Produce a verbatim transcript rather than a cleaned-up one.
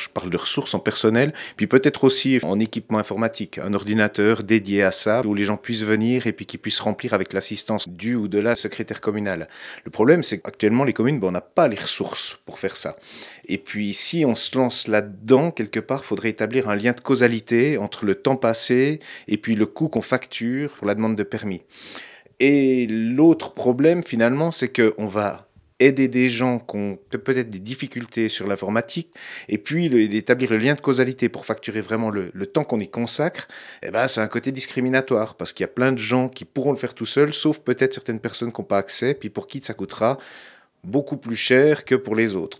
parle de ressources en personnel, puis peut-être aussi en équipement informatique, un ordinateur dédié à ça, où les gens puissent venir et puis qu'ils puissent remplir avec l'assistance du ou de la secrétaire communale. Le problème, c'est qu'actuellement, les communes, ben, on n'a pas les ressources pour faire ça. Et puis, si on se lance là-dedans, quelque part, il faudrait établir un lien de causalité entre le temps passé et puis le coût qu'on facture pour la demande de permis. Et l'autre problème, finalement, c'est qu'on va aider des gens qui ont peut-être des difficultés sur l'informatique, et puis le, d'établir le lien de causalité pour facturer vraiment le, le temps qu'on y consacre, eh ben, c'est un côté discriminatoire, parce qu'il y a plein de gens qui pourront le faire tout seuls, sauf peut-être certaines personnes qui n'ont pas accès, puis pour qui ça coûtera beaucoup plus cher que pour les autres.